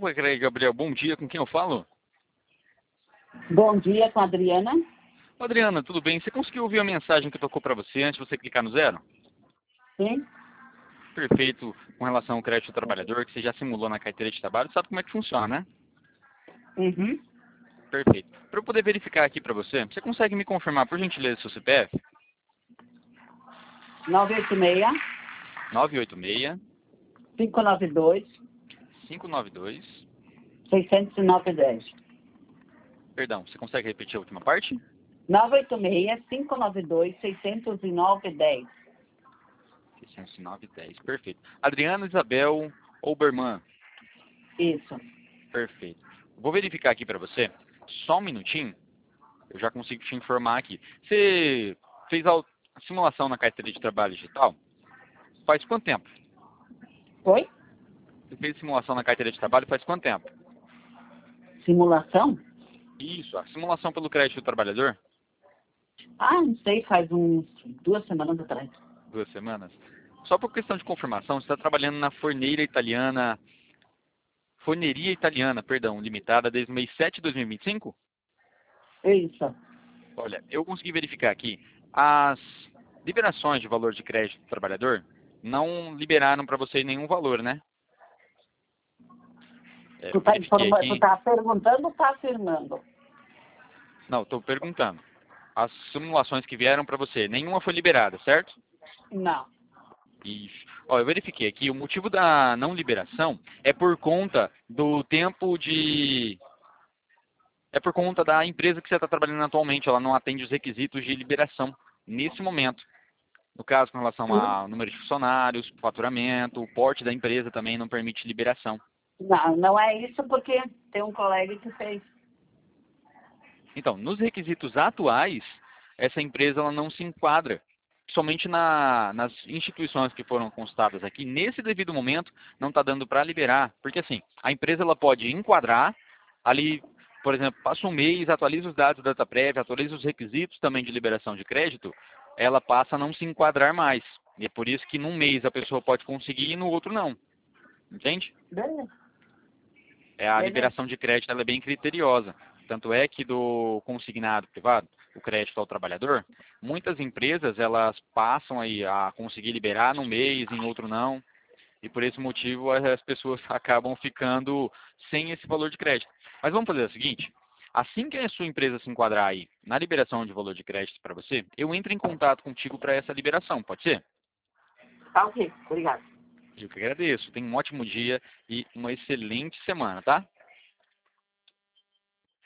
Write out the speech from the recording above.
Opa, Gabriel, bom dia. Com quem eu falo? Bom dia, com a Adriana. Adriana, tudo bem? Você conseguiu ouvir a mensagem que tocou para você antes de você clicar no zero? Sim? Perfeito. Com relação ao crédito ao trabalhador, que você já simulou na carteira de trabalho, sabe como é que funciona, né? Uhum. Perfeito. Para eu poder verificar aqui para você, você consegue me confirmar, por gentileza, seu CPF? 986 986 592 592. 60910. Perdão, você consegue repetir a última parte? 986 592 60910. 60910. Perfeito. Adriana Isabel Oberman. Isso. Perfeito. Vou verificar aqui para você. Só um minutinho. Eu já consigo te informar aqui. Você fez a simulação na carteira de trabalho digital? Faz quanto tempo? Oi? Você fez simulação na carteira de trabalho faz quanto tempo? Simulação? Isso, a simulação pelo crédito do trabalhador? Ah, não sei, faz uns 2 semanas atrás. 2 semanas. Só por questão de confirmação, você está trabalhando na Forneria Italiana, perdão, limitada desde o mês 7 de 2025? Isso. Olha, eu consegui verificar aqui. As liberações de valor de crédito do trabalhador não liberaram para você nenhum valor, né? Tu Eu verifiquei aqui. tá perguntando ou tá afirmando? Não, estou perguntando. As simulações que vieram para você, nenhuma foi liberada, certo? Não. Isso. Ó, eu verifiquei aqui, o motivo da não liberação é por conta do tempo de... É por conta da empresa que você está trabalhando atualmente, ela não atende os requisitos de liberação nesse momento. No caso, com relação ao número de funcionários, faturamento, o porte da empresa também não permite liberação. Não, não é isso porque tem um colega que fez. Então, nos requisitos atuais, essa empresa ela não se enquadra. Somente nas instituições que foram constadas aqui, nesse devido momento, não está dando para liberar. Porque assim, a empresa ela pode enquadrar, ali, por exemplo, passa um mês, atualiza os dados da DataPrev, atualiza os requisitos também de liberação de crédito, ela passa a não se enquadrar mais. E é por isso que num mês a pessoa pode conseguir e no outro não. Entende? Beleza. A liberação de crédito ela é bem criteriosa. Tanto é que do consignado privado, o crédito ao trabalhador, muitas empresas elas passam aí a conseguir liberar num mês, em outro não. E por esse motivo as pessoas acabam ficando sem esse valor de crédito. Mas vamos fazer o seguinte, assim que a sua empresa se enquadrar aí na liberação de valor de crédito para você, eu entro em contato contigo para essa liberação, pode ser? Tá ok, obrigado. Eu que agradeço. Tenha um ótimo dia e uma excelente semana, tá?